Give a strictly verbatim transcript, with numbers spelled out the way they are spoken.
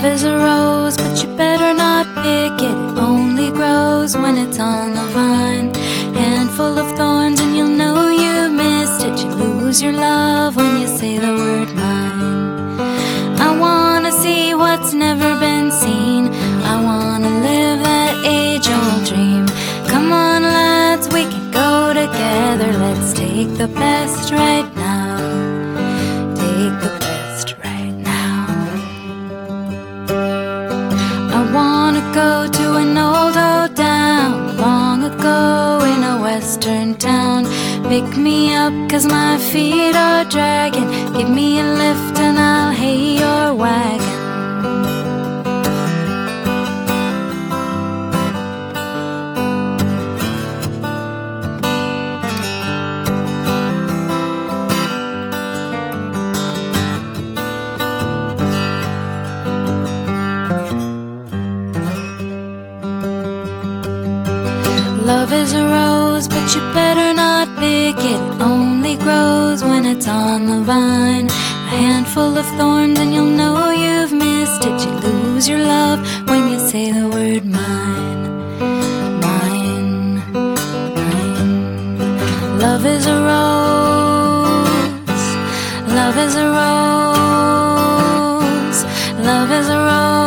is a rose, but you better not pick it. It only grows when it's on the vine. Handful of thorns and you'll know you missed it. You lose your love when you say the word mine. I wanna see what's never been seen. I wanna live that age-old dream. Come on lads, we can go together. Let's take the best right now. Take the best right now. I wanna go to an old old town, long ago in a western town. Pick me up cause my feet are dragging. Give me a lift and I'll hay your wagon. Love is a rose, but you better not pick it. It only grows when it's on the vine. A handful of thorns and you'll know you've missed it. You lose your love when you say the word mine. Mine, mine. Love is a rose. Love is a rose. Love is a rose.